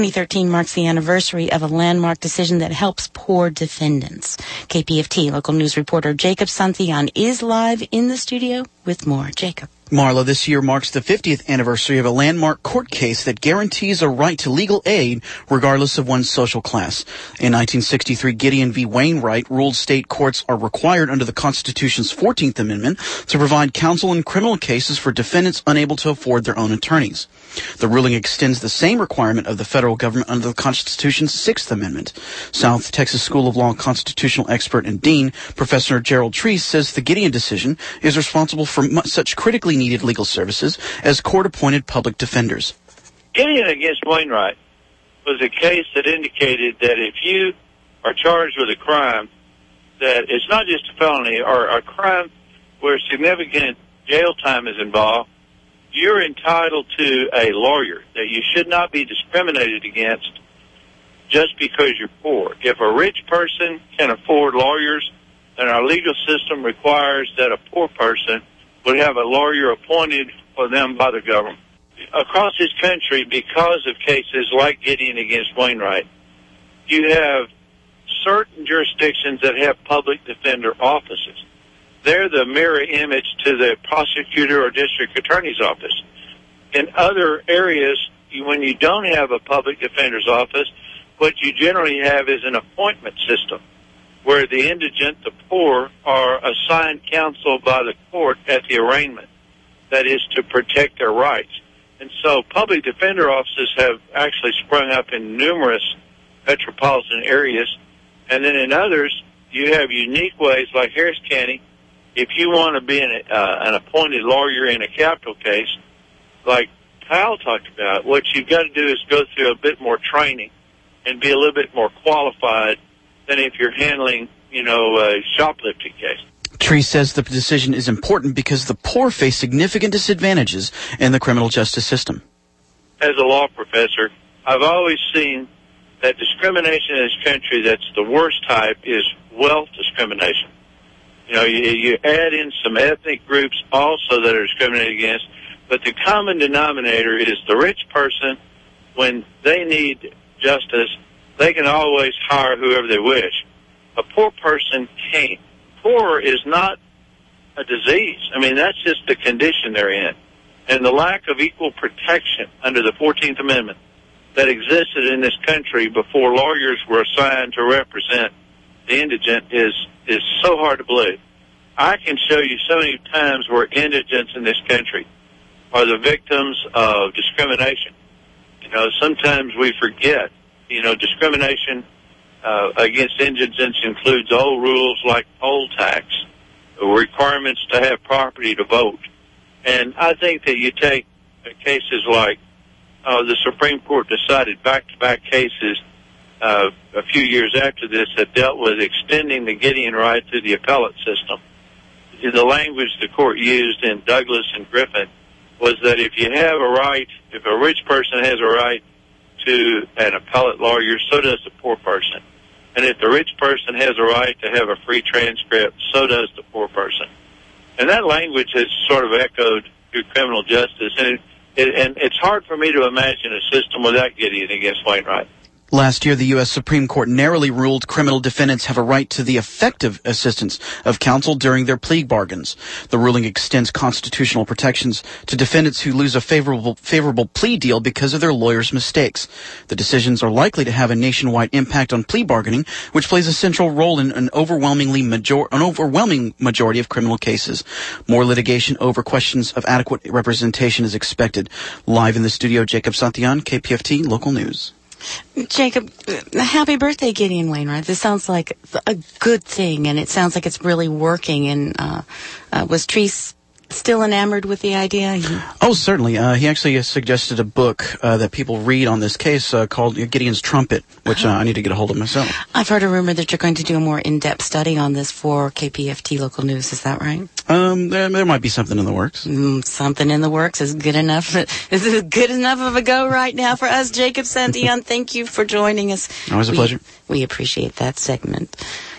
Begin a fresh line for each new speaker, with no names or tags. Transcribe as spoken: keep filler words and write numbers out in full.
twenty thirteen marks the anniversary of a landmark decision that helps poor defendants. K P F T local news reporter Jacob Santillan is live in the studio with more. Jacob.
Marla, this year marks the fiftieth anniversary of a landmark court case that guarantees a right to legal aid regardless of one's social class. In nineteen sixty-three, Gideon v. Wainwright ruled state courts are required under the Constitution's fourteenth Amendment to provide counsel in criminal cases for defendants unable to afford their own attorneys. The ruling extends the same requirement of the federal government under the Constitution's sixth Amendment. South Texas School of Law constitutional expert and dean, Professor Gerald Treese, says the Gideon decision is responsible for much, such critically needed legal services as court-appointed public defenders.
Gideon against Wainwright was a case that indicated that if you are charged with a crime, that it's not just a felony or a crime where significant jail time is involved, you're entitled to a lawyer, that you should not be discriminated against just because you're poor. If a rich person can afford lawyers, then our legal system requires that a poor person would have a lawyer appointed for them by the government. Across this country, because of cases like Gideon against Wainwright, you have certain jurisdictions that have public defender offices. They're the mirror image to the prosecutor or district attorney's office. In other areas, you, when you don't have a public defender's office, what you generally have is an appointment system where the indigent, the poor, are assigned counsel by the court at the arraignment. That is to protect their rights. And so public defender offices have actually sprung up in numerous metropolitan areas. And then in others, you have unique ways like Harris County. If you want to be an, uh, an appointed lawyer in a capital case, like Kyle talked about, what you've got to do is go through a bit more training and be a little bit more qualified than if you're handling, you know, a shoplifting case.
Tree says the decision is important because the poor face significant disadvantages in the criminal justice system.
As a law professor, I've always seen that discrimination in this country that's the worst type is wealth discrimination. You know, you, you add in some ethnic groups also that are discriminated against, but the common denominator is the rich person, when they need justice, they can always hire whoever they wish. A poor person can't. Poor is not a disease. I mean, that's just the condition they're in. And the lack of equal protection under the fourteenth Amendment that existed in this country before lawyers were assigned to represent the indigent is is so hard to believe. I can show you so many times where indigents in this country are the victims of discrimination. You know, sometimes we forget, you know, discrimination uh, against indigents includes old rules like poll tax, requirements to have property to vote. And I think that you take cases like uh, the Supreme Court decided back-to-back cases uh, a few years after this that dealt with extending the Gideon right through the appellate system. The language the court used in Douglas and Griffin was that if you have a right, if a rich person has a right to an appellate lawyer, so does the poor person. And if the rich person has a right to have a free transcript, so does the poor person. And that language has sort of echoed through criminal justice. And, it, it, and it's hard for me to imagine a system without Gideon against Wainwright.
Last year, the U S Supreme Court narrowly ruled criminal defendants have a right to the effective assistance of counsel during their plea bargains. The ruling extends constitutional protections to defendants who lose a favorable favorable plea deal because of their lawyer's mistakes. The decisions are likely to have a nationwide impact on plea bargaining, which plays a central role in an overwhelmingly major an overwhelming majority of criminal cases. More litigation over questions of adequate representation is expected. Live in the studio, Jacob Santillan, K P F T Local News.
Jacob, happy birthday, Gideon Wainwright. This sounds like a good thing, and it sounds like it's really working. And uh, uh, was Treese still enamored with the idea? He...
Oh, certainly. Uh, he actually uh, suggested a book uh, that people read on this case uh, called Gideon's Trumpet, which uh, I need to get a hold of myself.
I've heard a rumor that you're going to do a more in-depth study on this for K P F T Local News. Is that right?
Um, there, there might be something in the works.
Mm, something in the works is good enough. Is it good enough of a go right now for us, Jacob Santillan? Thank you for joining us.
Always a
we,
pleasure.
We appreciate that segment.